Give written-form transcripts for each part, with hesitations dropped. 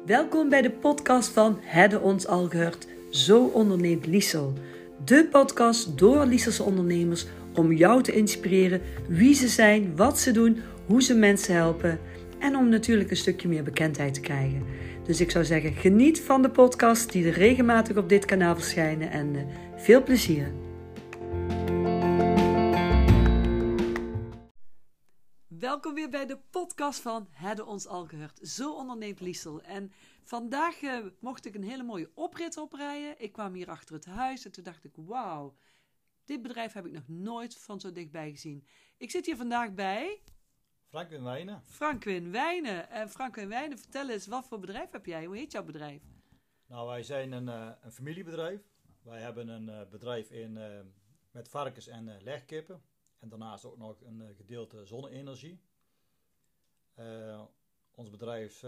Welkom bij de podcast van Hedde ons al gehoord, zo onderneemt Liesel. De podcast door Lieselse ondernemers om jou te inspireren wie ze zijn, wat ze doen, hoe ze mensen helpen en om natuurlijk een stukje meer bekendheid te krijgen. Dus ik zou zeggen, geniet van de podcast die er regelmatig op dit kanaal verschijnen en veel plezier. Welkom weer bij de podcast van Hedde ons al gehoord. Zo onderneemt Liesel. En vandaag mocht ik een hele mooie oprit oprijden. Ik kwam hier achter het huis en toen dacht ik, wauw, dit bedrijf heb ik nog nooit van zo dichtbij gezien. Ik zit hier vandaag bij Frankwin Wijnen. Frankwin Wijnen. En Frankwin Wijnen, vertel eens, wat voor bedrijf heb jij? Hoe heet jouw bedrijf? Nou, wij zijn een familiebedrijf. Wij hebben een bedrijf met varkens en legkippen. En daarnaast ook nog een gedeelte zonne-energie. Ons bedrijf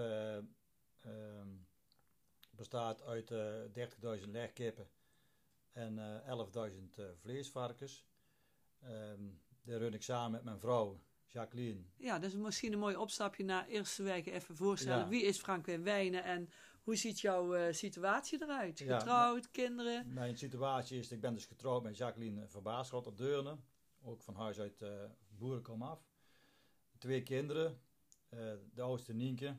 bestaat uit 30.000 legkippen en 11.000 vleesvarkens. Dat run ik samen met mijn vrouw Jacqueline. Ja, dat is misschien een mooi opstapje naar eerst wil ik even voorstellen. Ja. Wie is Frankwin Wijnen en hoe ziet jouw situatie eruit? Getrouwd, kinderen? Mijn situatie is, ik ben dus getrouwd met Jacqueline Verbaasrot op Deurne. Ook van huis uit boeren kom af. 2 kinderen. De oudste Nienke,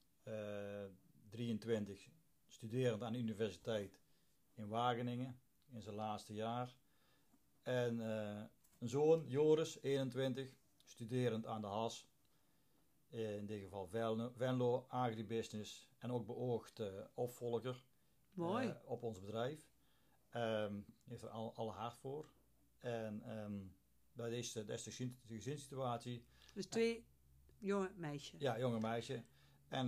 23, studerend aan de universiteit in Wageningen in zijn laatste jaar. En een zoon, Joris, 21, studerend aan de HAS. In dit geval Venlo, agribusiness en ook beoogd opvolger. Mooi. Op ons bedrijf. Heeft er alle hard voor. En dat is de gezinssituatie. Dus 2 jonge meisjes. Ja, jonge meisje. En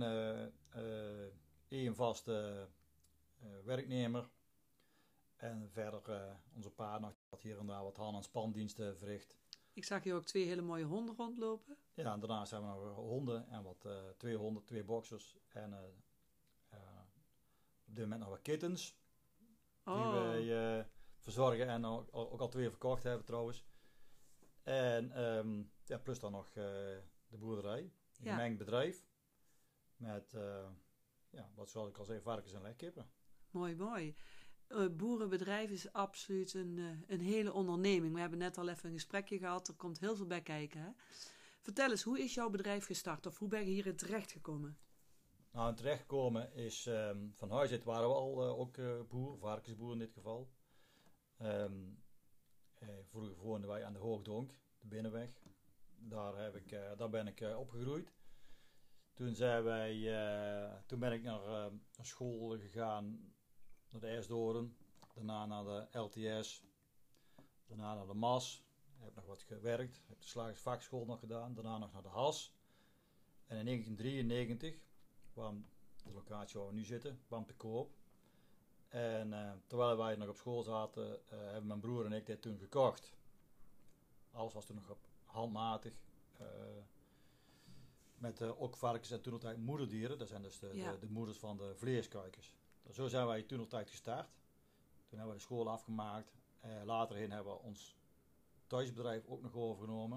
1 vaste werknemer. En verder onze partner wat hier en daar wat hand- en spandiensten verricht. Ik zag hier ook 2 hele mooie honden rondlopen. Ja, en daarnaast hebben we nog honden en 2 honden, 2 boxers. En op dit moment nog wat kittens. Die wij verzorgen en ook al 2 verkocht hebben trouwens. En plus dan nog de boerderij. Een gemengd bedrijf. Met, wat zoals ik al zei, varkens en legkippen. Mooi, mooi. Boerenbedrijf is absoluut een hele onderneming. We hebben net al even een gesprekje gehad. Er komt heel veel bij kijken. Hè? Vertel eens, hoe is jouw bedrijf gestart? Of hoe ben je hierin terechtgekomen? Nou, terechtgekomen is, van huis uit waren we al ook boer, varkensboer in dit geval. Vroeger woonden wij aan de Hoogdonk, de Binnenweg. Daar ben ik opgegroeid. Toen ben ik naar school gegaan, naar de Esdoorn, daarna naar de LTS, daarna naar de MAS. Ik heb nog wat gewerkt, heb de slagersvakschool nog gedaan, daarna nog naar de HAS. En in 1993 kwam de locatie waar we nu zitten, kwam te koop. En terwijl wij nog op school zaten, hebben mijn broer en ik dit toen gekocht. Alles was toen nog handmatig. Met ook varkens en toen nog tijd moederdieren. Dat zijn dus de moeders van de vleeskuikens. Dus zo zijn wij toen nog tijd gestart. Toen hebben we de school afgemaakt. Later hebben we ons thuisbedrijf ook nog overgenomen.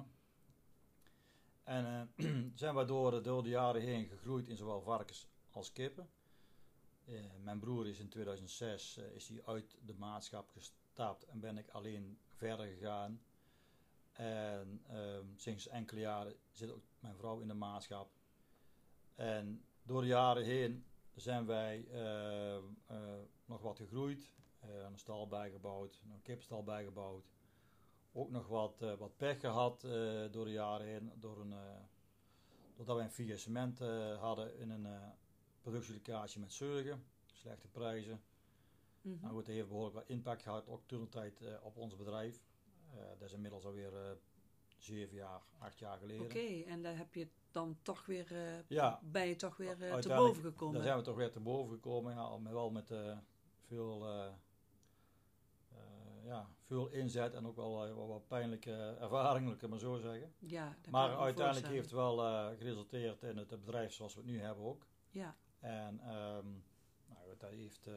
En zijn we door de jaren heen gegroeid in zowel varkens als kippen. Mijn broer is in 2006 is hij uit de maatschap gestapt en ben ik alleen verder gegaan. En sinds enkele jaren zit ook mijn vrouw in de maatschap. En door de jaren heen zijn wij nog wat gegroeid. Een stal bijgebouwd, een kipstal bijgebouwd. Ook nog wat pech gehad door de jaren heen. Doordat wij een faillissement hadden in een productielocatie met zeugen. Slechte prijzen. Mm-hmm. Nou goed, dat heeft behoorlijk wat impact gehad, ook toen de tijd op ons bedrijf. Dat is inmiddels alweer 7 jaar, 8 jaar geleden. Oké, en daar heb je dan toch weer, ben je toch weer te boven gekomen? Daar zijn we toch weer te boven gekomen, wel met veel inzet en ook wel wat pijnlijke ervaringen, laat ik maar zo zeggen. Ja, maar uiteindelijk heeft het wel geresulteerd in het bedrijf zoals we het nu hebben ook. Ja. En dat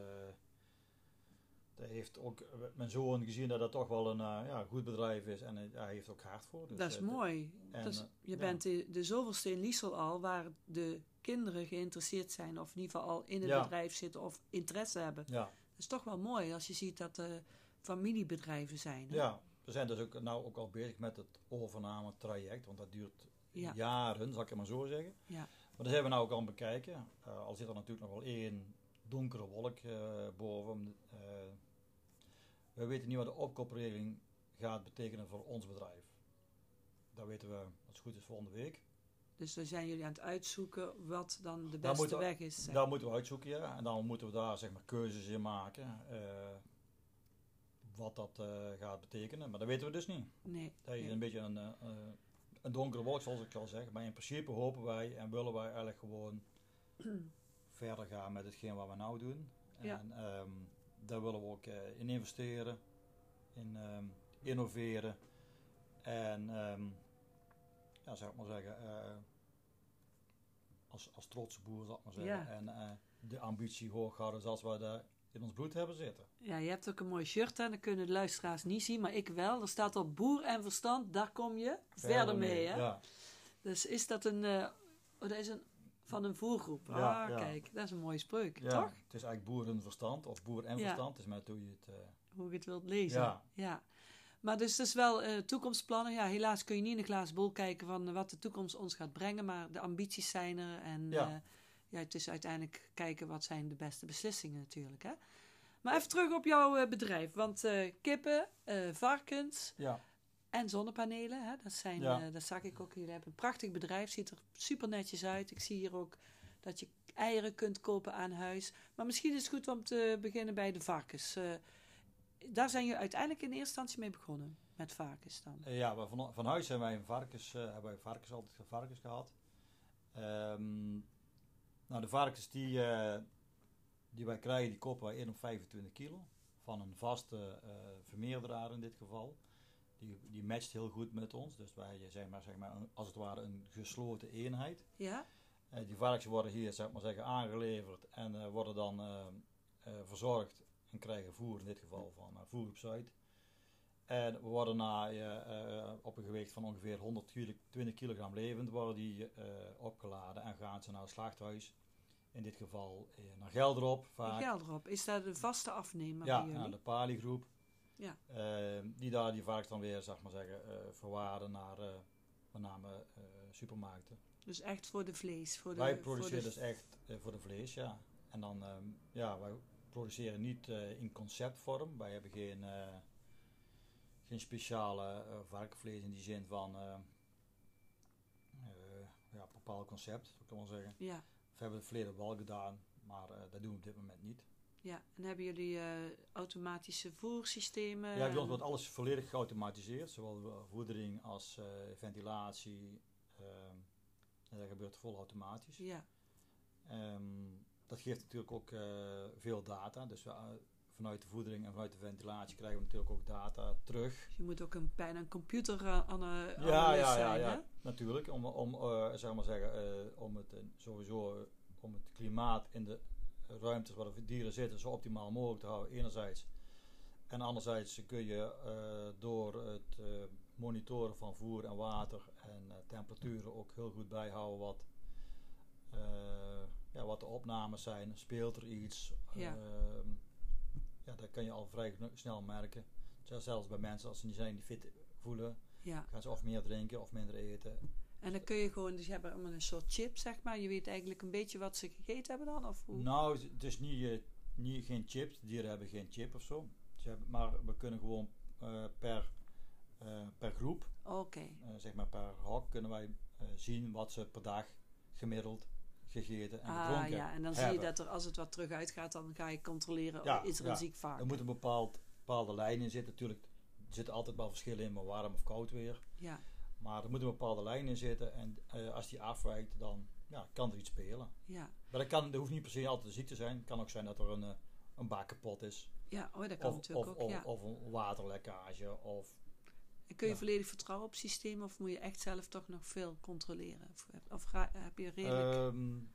heeft ook mijn zoon gezien dat het toch wel een goed bedrijf is en hij heeft ook hard voor. Dus dat is mooi. Je bent de zoveelste in Liesel al waar de kinderen geïnteresseerd zijn, of in ieder geval al in het bedrijf zitten of interesse hebben. Ja. Dat is toch wel mooi als je ziet dat er familiebedrijven zijn. Hè? Ja, we zijn dus ook al bezig met het overnametraject, want dat duurt jaren, zal ik het maar zo zeggen. Ja. Maar dat zijn we nou ook aan het bekijken. Al zit er natuurlijk nog wel één donkere wolk boven. We weten niet wat de opkoopregeling gaat betekenen voor ons bedrijf. Dat weten we, als het goed is, volgende week. Dus dan zijn jullie aan het uitzoeken wat dan de beste weg is. Dat moeten we uitzoeken, ja. En dan moeten we daar zeg maar keuzes in maken. Wat dat gaat betekenen. Maar dat weten we dus niet. Nee. Dat is een beetje een donkere wolk, zoals ik al zeg. Maar in principe hopen wij en willen wij eigenlijk gewoon verder gaan met hetgeen wat we nou doen. Ja. En daar willen we ook in investeren. In innoveren. En zou ik maar zeggen, als trotse boer, zal ik maar zeggen. Ja. En de ambitie hoog houden zoals wij daar in ons bloed hebben zitten. Ja, je hebt ook een mooi shirt aan, dat kunnen de luisteraars niet zien, maar ik wel. Er staat op boer en verstand, daar kom je verder mee. Hè? Ja. Dus is dat dat is van een voergroep. Ja, kijk, dat is een mooie spreuk, toch? Het is eigenlijk boerenverstand of boer en verstand. Het is maar hoe je het... hoe je het wilt lezen. Ja. Maar dus het is wel toekomstplannen. Ja, helaas kun je niet in een glazen bol kijken van wat de toekomst ons gaat brengen. Maar de ambities zijn er. En het is uiteindelijk kijken wat zijn de beste beslissingen natuurlijk. Hè? Maar even terug op jouw bedrijf. Want kippen, varkens en zonnepanelen. Hè? Dat zag ik ook. Jullie hebben een prachtig bedrijf. Ziet er super netjes uit. Ik zie hier ook dat je eieren kunt kopen aan huis. Maar misschien is het goed om te beginnen bij de varkens. Daar zijn jullie uiteindelijk in eerste instantie mee begonnen, met varkens dan? Van huis hebben wij altijd varkens gehad. De varkens die wij krijgen, die kopen wij in op 25 kilo. Van een vaste vermeerderaar in dit geval. Die matcht heel goed met ons. Dus wij zijn maar als het ware een gesloten eenheid. Ja. Die varkens worden hier zeg maar zeggen, aangeleverd en worden dan verzorgd. En krijgen voer, in dit geval van Voergroep Zuid. En we worden op een gewicht van ongeveer 120 kilogram levend worden die opgeladen en gaan ze naar het slachthuis. In dit geval naar Gelderop. Gelderop, is dat de vaste afnemer bij jullie? Ja, naar de Pali-groep. Ja. Die daar die varkens dan weer, zeg maar zeggen, verwaarden naar met name supermarkten. Dus echt voor de vlees? Wij produceren dus echt voor de vlees, ja. En dan, wij produceren niet in conceptvorm. Wij hebben geen speciale varkenvlees in die zin van bepaald concept, zou ik wel zeggen. Ja. We hebben het verleden wel gedaan, maar dat doen we op dit moment niet. Ja, en hebben jullie automatische voersystemen? Ja, bij ons wordt alles volledig geautomatiseerd, zowel voedering als ventilatie. Dat gebeurt vol automatisch. Ja. Dat geeft natuurlijk ook veel data. Dus vanuit de voedering en vanuit de ventilatie krijgen we natuurlijk ook data terug. Dus je moet ook bijna een computer zijn, hè? Natuurlijk. Om het klimaat in de ruimtes waar de dieren zitten zo optimaal mogelijk te houden, enerzijds. En anderzijds kun je door het monitoren van voer en water en temperaturen ook heel goed bijhouden wat de opnames zijn. Speelt er iets? Dat kan je al vrij snel merken. Zelfs bij mensen, als ze niet zijn die fit voelen, gaan ze of meer drinken of minder eten. En dan kun je gewoon, dus je hebt allemaal een soort chip, zeg maar. Je weet eigenlijk een beetje wat ze gegeten hebben dan? Of hoe? Nou, het is geen chip. De dieren hebben geen chip of zo. Maar we kunnen gewoon per groep, zeg maar per hok, kunnen wij zien wat ze per dag gemiddeld gegeten en gedronken hebben. En dan zie je dat er, als het wat terug uitgaat, dan ga je controleren, is er een ziek varken. Er moet een bepaalde lijn in zitten. Natuurlijk, er zitten altijd wel verschillen in, maar warm of koud weer. Ja. Maar er moet een bepaalde lijn in zitten en als die afwijkt, dan kan er iets spelen. Ja. Maar dat hoeft niet per se altijd ziek te zijn. Het kan ook zijn dat er een bak kapot is. Ja, dat kan natuurlijk ook. Of een waterlekkage. En kun je volledig vertrouwen op het systeem of moet je echt zelf toch nog veel controleren? Of heb je redelijk...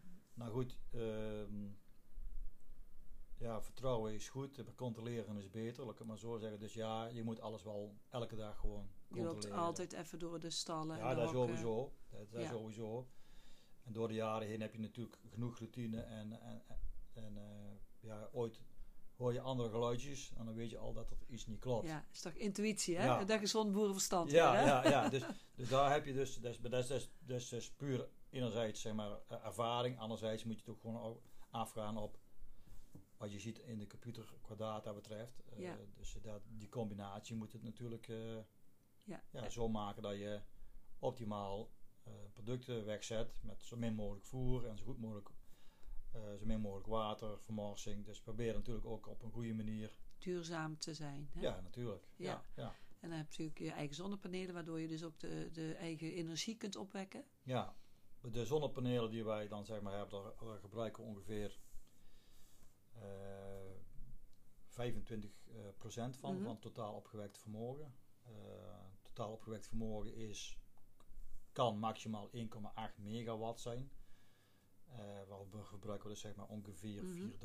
vertrouwen is goed, controleren is beter, laat ik het maar zo zeggen. Dus je moet alles wel elke dag gewoon controleren. Je loopt altijd even door de stallen. Ja, dat sowieso. Sowieso. En door de jaren heen heb je natuurlijk genoeg routine en ooit hoor je andere geluidjes en dan weet je al dat er iets niet klopt. Ja, is toch intuïtie, hè? Ja. Dat gezond boerenverstand. Ja, weer, hè? ja. Dus daar heb je dat is puur enerzijds zeg maar ervaring, anderzijds moet je het ook gewoon afgaan op wat je ziet in de computer qua data betreft. Ja. Dus die combinatie moet het natuurlijk zo maken dat je optimaal producten wegzet met zo min mogelijk voer en zo min mogelijk water, vermorsing. Dus probeer natuurlijk ook op een goede manier duurzaam te zijn. Hè? Ja, natuurlijk. Ja. En dan heb je natuurlijk je eigen zonnepanelen, waardoor je dus ook de eigen energie kunt opwekken. Ja, de zonnepanelen die wij dan zeg maar hebben, daar gebruiken we ongeveer 25% van het totaal opgewekte vermogen. Totaal opgewekt vermogen kan maximaal 1,8 megawatt zijn. We gebruiken dus zeg maar ongeveer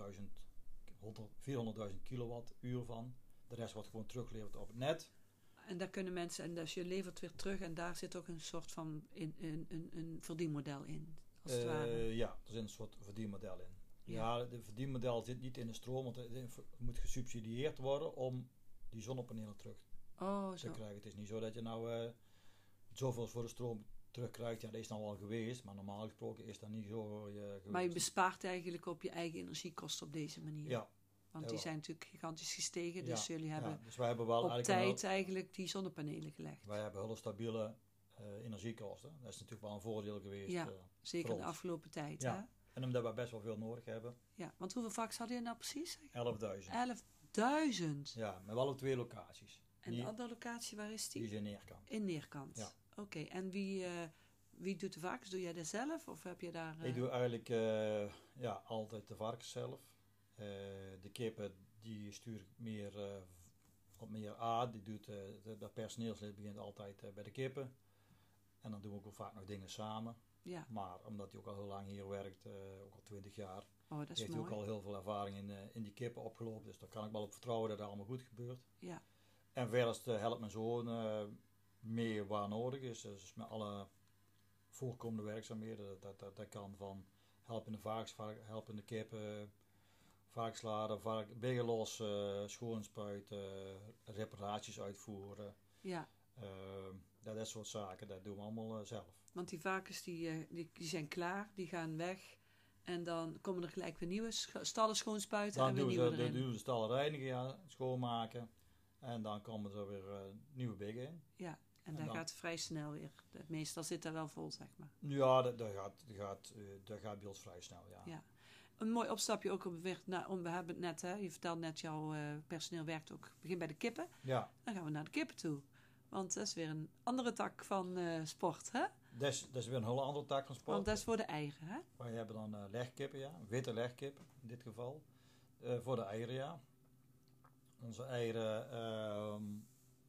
400.000 kilowattuur van. De rest wordt gewoon teruggeleverd op het net. En daar kunnen mensen, en dus je levert weer terug en daar zit ook een soort van een verdienmodel in, als het ware. Ja, er zit een soort verdienmodel in. Ja, de verdienmodel zit niet in de stroom, want het moet gesubsidieerd worden om die zonnepanelen terug te krijgen. Het is niet zo dat je nou zoveel voor de stroom terugkrijgt. Ja, dat is dan wel geweest, maar normaal gesproken is dat niet zo geweest. Maar je bespaart eigenlijk op je eigen energiekosten op deze manier. Ja. Want die zijn natuurlijk gigantisch gestegen, dus jullie hebben dus wij hebben wel op tijd eigenlijk die zonnepanelen gelegd. Wij hebben hele stabiele energiekosten. Dat is natuurlijk wel een voordeel geweest. Ja, zeker de afgelopen tijd. Ja. Hè? En omdat we best wel veel nodig hebben. Ja, want hoeveel varkens hadden je nou precies? 11.000. 11.000? Ja, maar wel op 2 locaties. En de andere locatie, waar is die? Die is in Neerkant. In Neerkant. Ja. Oké, en wie doet de varkens? Doe jij dat zelf? Of heb je daar... Ik doe eigenlijk altijd de varkens zelf. De kippen, die stuur ik meer aan. Die doet dat personeelslid begint altijd bij de kippen. En dan doen we ook vaak nog dingen samen. Ja. Maar omdat hij ook al heel lang hier werkt, ook al 20 jaar, dat is heeft hij ook al heel veel ervaring in die kippen opgelopen. Dus daar kan ik wel op vertrouwen dat het allemaal goed gebeurt. Ja. En verder helpt mijn zoon mee waar nodig is. Dus met alle voorkomende werkzaamheden. Dat kan van helpen in de varkens, helpen in de kippen, varkensladen, biggen los, schoonspuiten, reparaties uitvoeren. Ja. Dat soort zaken, dat doen we allemaal zelf. Want die varkens die zijn klaar, die gaan weg. En dan komen er gelijk weer nieuwe stallen schoonspuiten en weer nieuwe erin. Dan doen we de stallen reinigen, schoonmaken. En dan komen er weer nieuwe biggen in. Ja, en dat gaat vrij snel weer. Meestal zit dat wel vol, zeg maar. Ja, dat gaat bij ons vrij snel, ja. Een mooi opstapje ook we hebben het net, hè, je vertelde net, jouw personeel werkt ook, begin bij de kippen. Ja. Dan gaan we naar de kippen toe. Want dat is weer een andere tak van sport, hè? Dat is weer een hele andere tak van sport. Want dat is voor de eieren, hè? Wij hebben dan legkippen, witte legkip in dit geval. Voor de eieren, ja. Onze eieren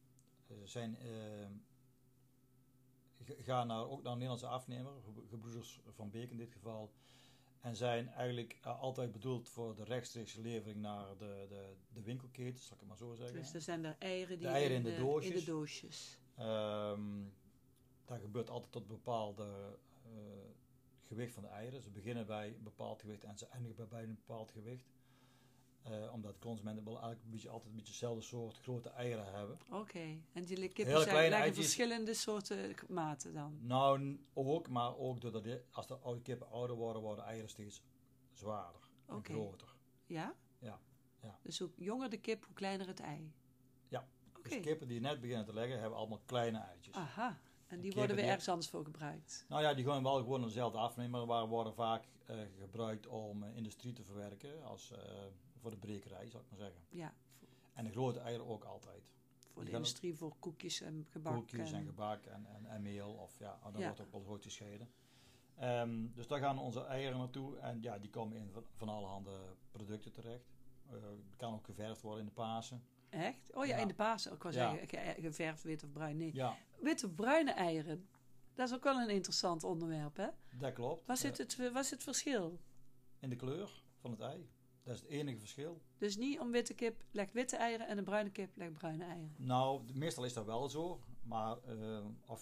gaan ook naar een Nederlandse afnemer, Gebroeders van Beek in dit geval. En zijn eigenlijk altijd bedoeld voor de rechtstreekse levering naar de winkelketen, zal ik het maar zo zeggen. Dus er zijn de eieren die in de doosjes. Dat gebeurt altijd tot een bepaalde gewicht van de eieren. Ze beginnen bij een bepaald gewicht en ze eindigen bij een bepaald gewicht. Omdat consumenten wel eigenlijk altijd een beetje dezelfde soort grote eieren hebben. Oké, en die kippen leggen verschillende soorten maten dan? Nou, maar ook doordat als de oude kippen ouder worden eieren steeds zwaarder en groter. Ja? Ja. Dus hoe jonger de kip, hoe kleiner het ei? Ja, dus kippen die net beginnen te leggen, hebben allemaal kleine eitjes. Aha, en die worden weer ergens anders voor gebruikt? Nou ja, die gaan wel gewoon dezelfde afnemen, maar worden vaak gebruikt om industrie te verwerken, als voor de brekerij, zou ik maar zeggen. Ja. En de grote eieren ook altijd. Voor de industrie, voor koekjes en gebak. Koekjes en gebak en meel, of dan wordt ook wel goed gescheiden. Dus daar gaan onze eieren naartoe en ja, die komen in van allerhande producten terecht. Kan ook geverfd worden in de Pasen. Echt? Oh ja, in de Pasen. Ik wou zeggen, geverfd wit of bruin. Nee. Ja. Wit of bruine eieren. Dat is ook wel een interessant onderwerp, hè? Dat klopt. Waar zit het verschil? In de kleur van het ei. Dat is het enige verschil. Dus niet om witte kip legt witte eieren en een bruine kip legt bruine eieren? Nou, meestal is dat wel zo. Maar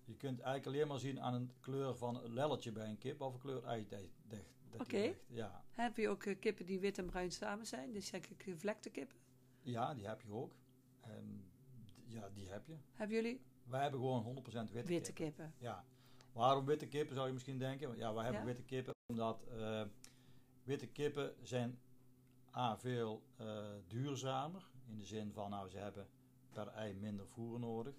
Je kunt eigenlijk alleen maar zien aan een kleur van een lelletje bij een kip of een kleur ei dat Oké. ligt. Ja. Heb je ook kippen die wit en bruin samen zijn? Dus zeg ik gevlekte kippen? Ja, die heb je ook. Ja, die heb je. Hebben jullie? Wij hebben gewoon 100% witte kippen. Ja. Waarom witte kippen zou je misschien denken? Ja, wij hebben witte kippen omdat witte kippen zijn veel duurzamer. In de zin van, ze hebben per ei minder voer nodig.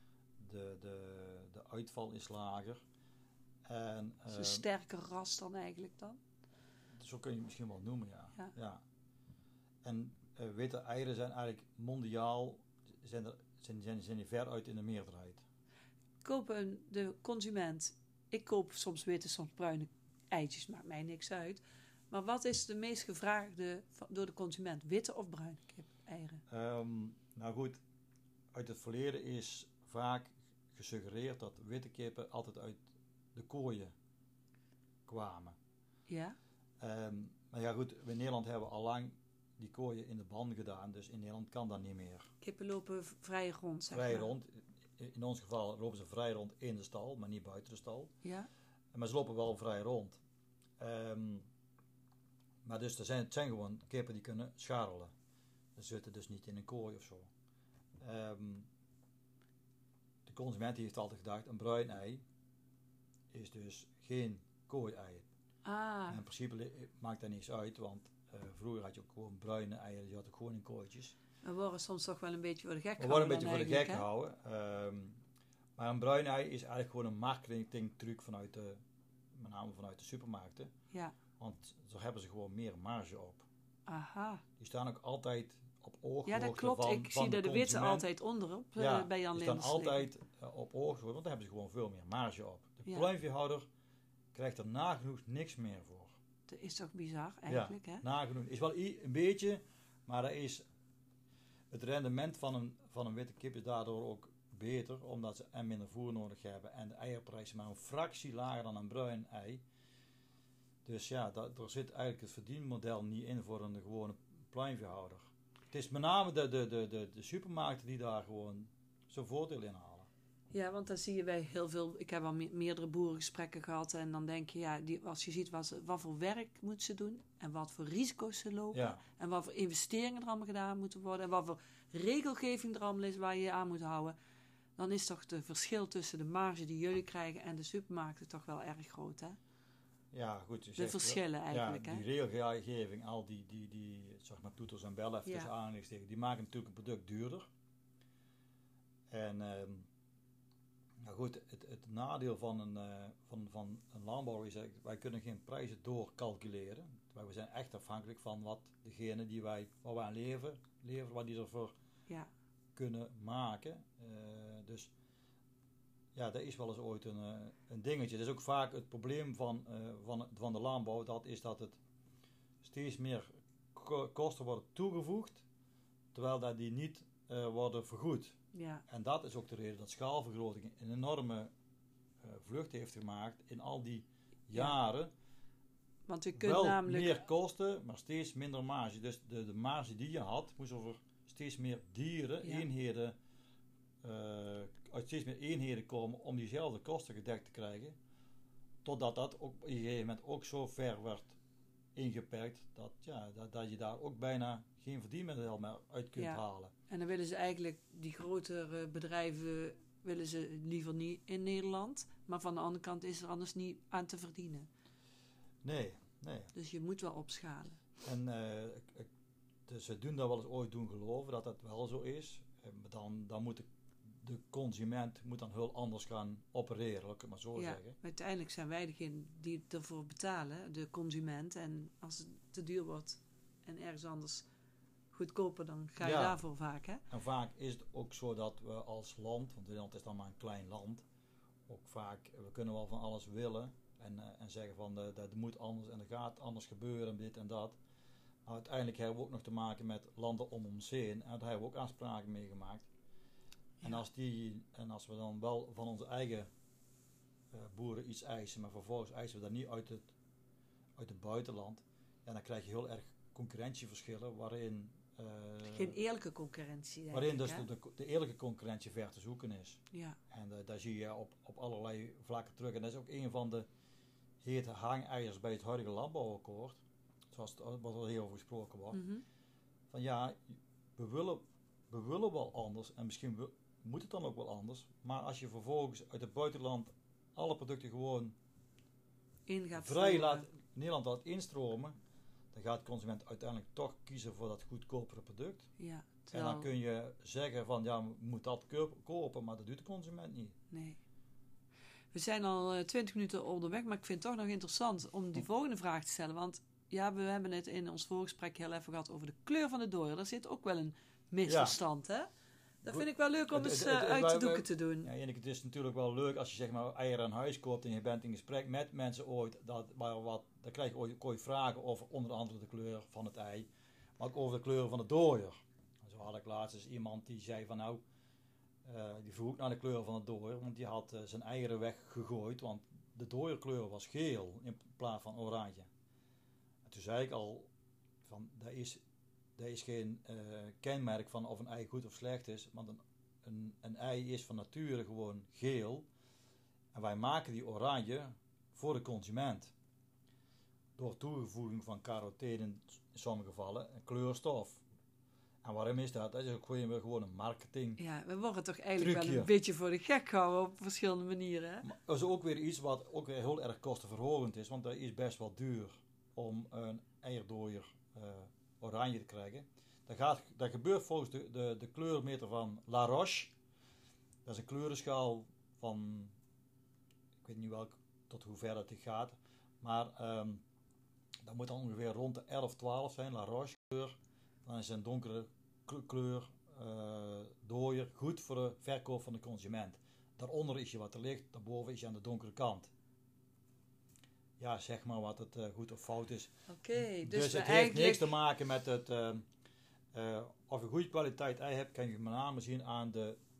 De uitval is lager. En, is een sterker ras dan eigenlijk dan? Zo kun je het misschien wel noemen, ja. En witte eieren zijn eigenlijk mondiaal, zijn die ver uit in de meerderheid. Kopen de consument, ik koop soms witte, soms bruine eitjes, maakt mij niks uit. Maar wat is de meest gevraagde door de consument? Witte of bruine kip-eieren? Nou goed, uit het verleden is vaak gesuggereerd dat witte kippen altijd uit de kooien kwamen. Ja. Maar ja goed, in Nederland hebben we al lang die kooien in de ban gedaan, dus in Nederland kan dat niet meer. Kippen lopen vrij rond, zeg vrij maar. Rond. In ons geval lopen ze vrij rond in de stal, maar niet buiten de stal. Ja. Maar ze lopen wel vrij rond. Maar dus het zijn gewoon kippen die kunnen scharrelen. Ze zitten dus niet in een kooi of zo. De consument heeft altijd gedacht, een bruin ei is dus geen kooi-ei. En in principe maakt dat niks uit, want vroeger had je ook gewoon bruine eieren, die had ook gewoon in kooitjes. We worden soms toch wel een beetje voor de gek gehouden. We worden een beetje voor de gek gehouden. Maar een bruin ei is eigenlijk gewoon een marketingtruc met name vanuit de supermarkten. Ja. Want zo hebben ze gewoon meer marge op. Aha. Die staan ook altijd op ooghoogte. Ja, dat klopt. Ik zie de witte altijd onderop bij Jan Linders. Die staan altijd op ooghoogte, want daar hebben ze gewoon veel meer marge op. De pluimveehouder krijgt er nagenoeg niks meer voor. Dat is toch bizar eigenlijk, hè? Nagenoeg. Is wel een beetje, maar dat is het rendement van een witte kip is daardoor ook beter, omdat ze minder voer nodig hebben en de eierprijs maar een fractie lager dan een bruin ei. Dus ja, er zit eigenlijk het verdienmodel niet in voor een gewone pluimveehouder. Het is met name de supermarkten die daar gewoon zo'n voordeel in halen. Ja, want dan zie je bij heel veel... Ik heb al meerdere boerengesprekken gehad en dan denk je, als je ziet wat voor werk moeten ze doen en wat voor risico's ze lopen en wat voor investeringen er allemaal gedaan moeten worden en wat voor regelgeving er allemaal is waar je je aan moet houden, dan is toch de verschil tussen de marge die jullie krijgen en de supermarkten toch wel erg groot, hè? Ja, goed. De verschillen eigenlijk, hè? Die regelgeving, al die zeg maar toeters en bellen, even tussen aanhalingstekens, die maken natuurlijk een product duurder. En nou goed, het nadeel van een landbouwer is dat wij kunnen geen prijzen doorcalculeren. We zijn echt afhankelijk van wat degene waar wij aan leveren, wat die ervoor kunnen maken. Dus ja, dat is wel eens ooit een dingetje. Dat is ook vaak het probleem van de landbouw. Dat is dat het steeds meer kosten worden toegevoegd, terwijl dat die niet worden vergoed. Ja. En dat is ook de reden dat schaalvergroting een enorme vlucht heeft gemaakt in al die jaren. Want u kunt wel namelijk meer kosten, maar steeds minder marge. Dus de marge die je had, moest over steeds meer eenheden, uit steeds meer eenheden komen om diezelfde kosten gedekt te krijgen. Totdat dat ook op een gegeven moment ook zo ver werd ingeperkt dat je daar ook bijna geen verdienmodel meer uit kunt halen. En dan willen ze eigenlijk die grotere bedrijven willen ze liever niet in Nederland, maar van de andere kant is er anders niet aan te verdienen. Nee. Dus je moet wel opschalen. En dus ze doen dat wel eens ooit doen geloven dat dat wel zo is. Dan moet de consument dan heel anders gaan opereren, laat ik het maar zo zeggen. Maar uiteindelijk zijn wij degene die ervoor betalen, de consument. En als het te duur wordt en ergens anders goedkoper, dan ga je daarvoor vaak. Hè? En vaak is het ook zo dat we als land, want Nederland is dan maar een klein land, ook vaak, we kunnen wel van alles willen en zeggen van dat moet anders en dat gaat anders gebeuren, dit en dat. Maar uiteindelijk hebben we ook nog te maken met landen om ons heen en daar hebben we ook afspraken mee gemaakt. Ja. En als we dan wel van onze eigen boeren iets eisen, maar vervolgens eisen we dat niet uit het buitenland, en dan krijg je heel erg concurrentieverschillen waarin Geen eerlijke concurrentie. Waarin dus de eerlijke concurrentie ver te zoeken is. Ja. En daar zie je op allerlei vlakken terug. En dat is ook een van de hete hangijzers bij het huidige landbouwakkoord. Zoals wat er heel over gesproken wordt. Mm-hmm. Van ja, we willen wel anders. En misschien moet het dan ook wel anders. Maar als je vervolgens uit het buitenland alle producten gewoon vrij Nederland laat instromen, dan gaat de consument uiteindelijk toch kiezen voor dat goedkopere product. Ja, en dan kun je zeggen van ja, we moeten dat kopen, maar dat doet de consument niet. Nee. We zijn al 20 minuten onderweg, maar ik vind het toch nog interessant om die volgende vraag te stellen. Want ja, we hebben het in ons voorgesprek heel even gehad over de kleur van de dooier. Daar zit ook wel een misverstand, hè? Dat vind ik wel leuk om eens uit de doeken te doen. Ja, het is natuurlijk wel leuk als je zeg maar eieren aan huis koopt en je bent in gesprek met mensen ooit. Dan krijg je ooit vragen over onder andere de kleur van het ei. Maar ook over de kleur van de dooier. Zo had ik laatst eens iemand die zei van nou, die vroeg naar de kleur van de dooier. Want die had zijn eieren weggegooid, want de dooierkleur was geel in plaats van oranje. En toen zei ik al, van dat is geen kenmerk van of een ei goed of slecht is, want een ei is van nature gewoon geel. En wij maken die oranje voor de consument. Door toevoeging van carotene in sommige gevallen, een kleurstof. En waarom is dat? Dat is ook gewoon een marketing. Ja, we worden toch eigenlijk trucje. Wel een beetje voor de gek gehouden op verschillende manieren. Hè? Maar dat is ook weer iets wat ook weer heel erg kostenverhogend is, want dat is best wel duur om een eierdooier oranje te krijgen. Dat gebeurt volgens de kleurmeter van La Roche. Dat is een kleurenschaal van, ik weet niet tot hoe ver dat gaat, maar dat moet dan ongeveer rond de 11, 12 zijn, La Roche kleur. Dan is een donkere kleur dooier goed voor de verkoop van de consument. Daaronder is je wat er ligt, daarboven is je aan de donkere kant. Ja, zeg maar wat het goed of fout is. Oké, dus het heeft niks te maken met het of je goede kwaliteit ei hebt, kan je met name zien aan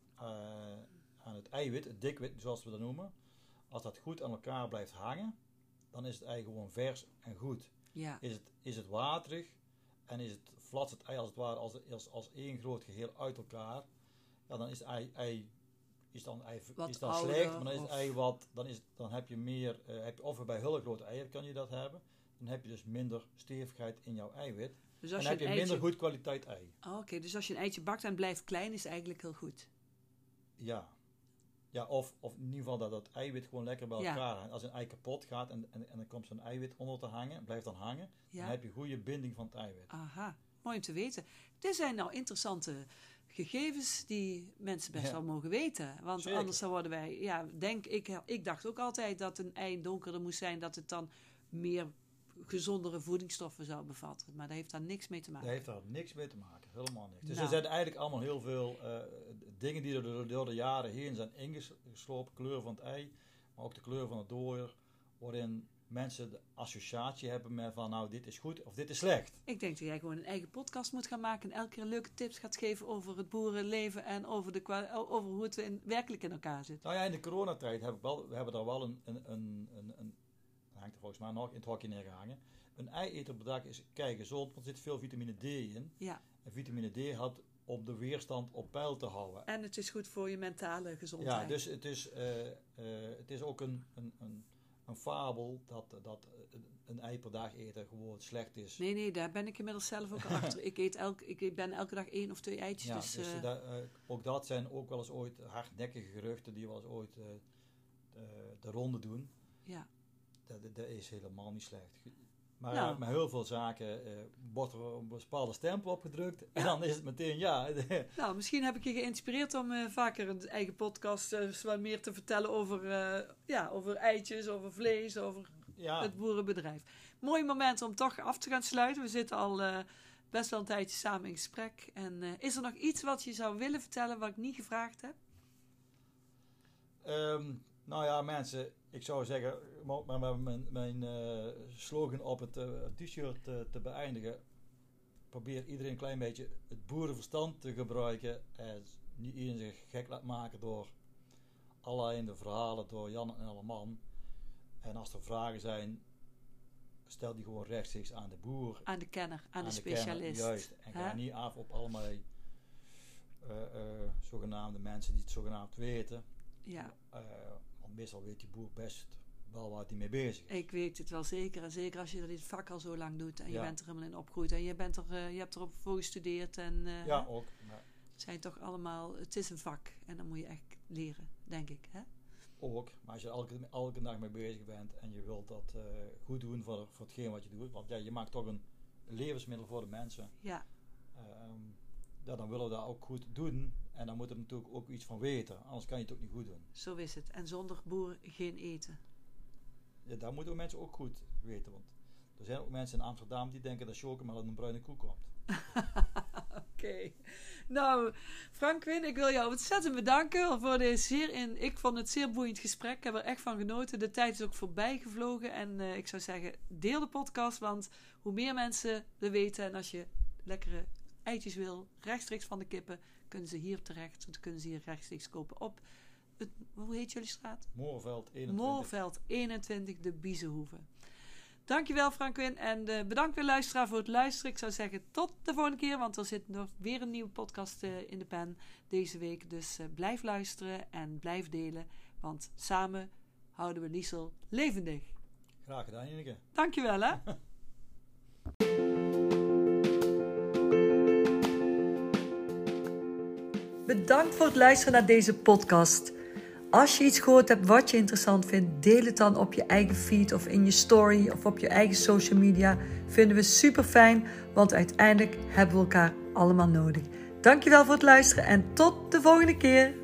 het eiwit, het dikwit zoals we dat noemen. Als dat goed aan elkaar blijft hangen, dan is het ei gewoon vers en goed. Ja. Is het waterig en flatst het ei als het ware als één groot geheel uit elkaar, ja, dan is het ei is dan slecht, maar dan is het ei dan heb je meer, of bij hele grote eieren kan je dat hebben, dan heb je dus minder stevigheid in jouw eiwit. Dus en dan heb je minder goed kwaliteit ei. Oké, dus als je een eitje bakt en blijft klein, is het eigenlijk heel goed. Ja. Ja, of in ieder geval dat het eiwit gewoon lekker bij elkaar hangt. Als een ei kapot gaat en dan komt zo'n eiwit onder te hangen, blijft dan hangen, dan heb je goede binding van het eiwit. Aha, mooi om te weten. Dit zijn nou interessante gegevens die mensen best wel mogen weten. Want zeker. Anders worden wij, ik dacht ook altijd dat een ei donkerder moest zijn, dat het dan meer gezondere voedingsstoffen zou bevatten. Maar dat heeft daar niks mee te maken. Dat heeft daar niks mee te maken. Helemaal niks. Dus er zijn eigenlijk allemaal heel veel dingen die er door de jaren heen zijn ingeslopen. Kleur van het ei, maar ook de kleur van het dooier. Waarin mensen de associatie hebben met van nou dit is goed of dit is slecht. Ik denk dat jij gewoon een eigen podcast moet gaan maken en elke keer leuke tips gaat geven over het boerenleven en over hoe het werkelijk in elkaar zit. Nou ja, in de coronatijd hebben we daar wel een hangt er volgens mij nog in het hokje neergehangen. Een ei-eter per dag is gezond, want er zit veel vitamine D in. Ja. En vitamine D helpt om de weerstand op peil te houden. En het is goed voor je mentale gezondheid. Ja, dus het is ook een fabel dat een ei per dag eten gewoon slecht is. Nee, daar ben ik inmiddels zelf ook achter. Ik ben elke dag 1 of 2 eitjes. Ja, dus ook dat zijn ook wel eens ooit hardnekkige geruchten die wel eens ooit de ronde doen. Ja. Dat is helemaal niet slecht. Maar met heel veel zaken wordt er een bepaalde stempel opgedrukt. En dan is het meteen Nou, misschien heb ik je geïnspireerd om vaker een eigen podcast wat meer te vertellen over eitjes, over vlees, over het boerenbedrijf. Mooi moment om toch af te gaan sluiten. We zitten al best wel een tijdje samen in gesprek. En is er nog iets wat je zou willen vertellen wat ik niet gevraagd heb? Nou ja, mensen, ik zou zeggen, mijn slogan op het t-shirt te beëindigen. Probeer iedereen een klein beetje het boerenverstand te gebruiken. En niet iedereen zich gek laat maken door allerlei verhalen door Jan en Alleman. En als er vragen zijn, stel die gewoon rechtstreeks aan de boer. Aan de kenner, aan de specialist. Kenner, juist. En ga niet af op allemaal zogenaamde mensen die het zogenaamd weten. Ja. Want meestal weet die boer best wel waar hij mee bezig is. Ik weet het wel zeker. En zeker als je dit vak al zo lang doet. En je bent er helemaal in opgegroeid. En je hebt erop voor gestudeerd. En, ja, ook. Ja. Het zijn toch allemaal... Het is een vak. En dan moet je echt leren, denk ik. Hè? Ook. Maar als je elke dag mee bezig bent. En je wilt dat goed doen voor hetgeen wat je doet. Want ja, je maakt toch een levensmiddel voor de mensen. Ja. Dan willen we dat ook goed doen. En dan moet er natuurlijk ook iets van weten. Anders kan je het ook niet goed doen. Zo is het. En zonder boer geen eten. Ja, daar moeten mensen ook goed weten. Want er zijn ook mensen in Amsterdam die denken dat chocomel uit een bruine koe komt. Oké. Nou, Frankwin, ik wil jou ontzettend bedanken voor deze ik vond het zeer boeiend gesprek. Ik heb er echt van genoten. De tijd is ook voorbij gevlogen. En ik zou zeggen, deel de podcast. Want hoe meer mensen er weten. En als je lekkere eitjes wil, rechtstreeks van de kippen, kunnen ze hier terecht. Dan kunnen ze hier rechtstreeks kopen op hoe heet jullie straat? Moorveld 21. Moorveld 21, de Biezenhoeve. Dankjewel Frankwin en bedankt weer luisteraar voor het luisteren. Ik zou zeggen tot de volgende keer, want er zit nog weer een nieuwe podcast in de pen deze week. Dus blijf luisteren en blijf delen, want samen houden we Liesel levendig. Graag gedaan, Ineke. Dankjewel hè. Bedankt voor het luisteren naar deze podcast. Als je iets gehoord hebt wat je interessant vindt, deel het dan op je eigen feed of in je story of op je eigen social media. Vinden we super fijn, want uiteindelijk hebben we elkaar allemaal nodig. Dankjewel voor het luisteren en tot de volgende keer.